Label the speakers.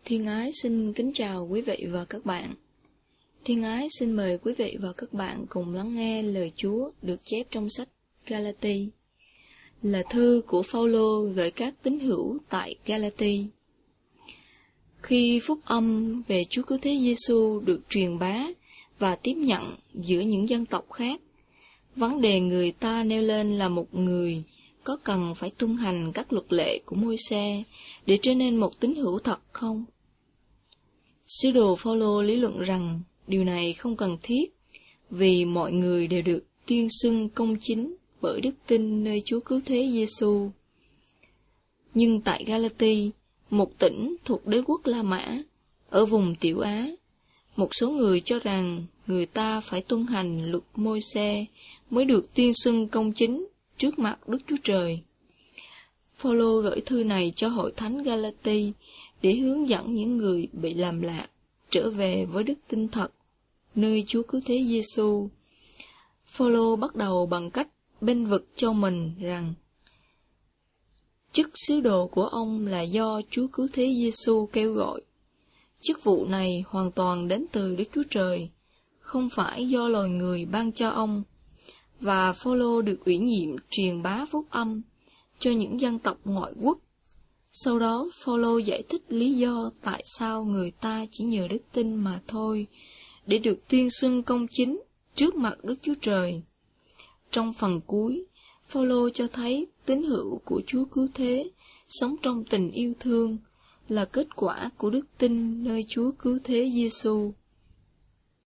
Speaker 1: Thiên Ái xin kính chào quý vị và các bạn. Thiên Ái xin mời quý vị và các bạn cùng lắng nghe lời Chúa được chép trong sách Galati. Là thư của Phao-lô gửi các tín hữu tại Galati. Khi phúc âm về Chúa Cứu Thế Giêsu được truyền bá và tiếp nhận giữa những dân tộc khác, vấn đề người ta nêu lên là một người có cần phải tuân hành các luật lệ của Môi-se để trở nên một tín hữu thật không? Sứ đồ Phao-lô lý luận rằng điều này không cần thiết, vì mọi người đều được tuyên xưng công chính bởi đức tin nơi Chúa Cứu Thế Giêsu. Nhưng tại Galati, một tỉnh thuộc đế quốc La Mã, ở vùng Tiểu Á, một số người cho rằng người ta phải tuân hành luật Môi-se mới được tuyên xưng công chính trước mặt Đức Chúa Trời. Phao-lô gửi thư này cho hội thánh Galati để hướng dẫn những người bị làm lạc trở về với đức tin thật nơi Chúa Cứu Thế Giêsu. Phao-lô bắt đầu bằng cách bênh vực cho mình rằng chức sứ đồ của ông là do Chúa Cứu Thế Giêsu kêu gọi. Chức vụ này hoàn toàn đến từ Đức Chúa Trời, không phải do loài người ban cho ông. Và Phao-lô được ủy nhiệm truyền bá phúc âm cho những dân tộc ngoại quốc. Sau đó, Phao-lô giải thích lý do tại sao người ta chỉ nhờ đức tin mà thôi, để được tuyên xưng công chính trước mặt Đức Chúa Trời. Trong phần cuối, Phao-lô cho thấy tín hữu của Chúa Cứu Thế sống trong tình yêu thương là kết quả của đức tin nơi Chúa Cứu Thế Giêsu.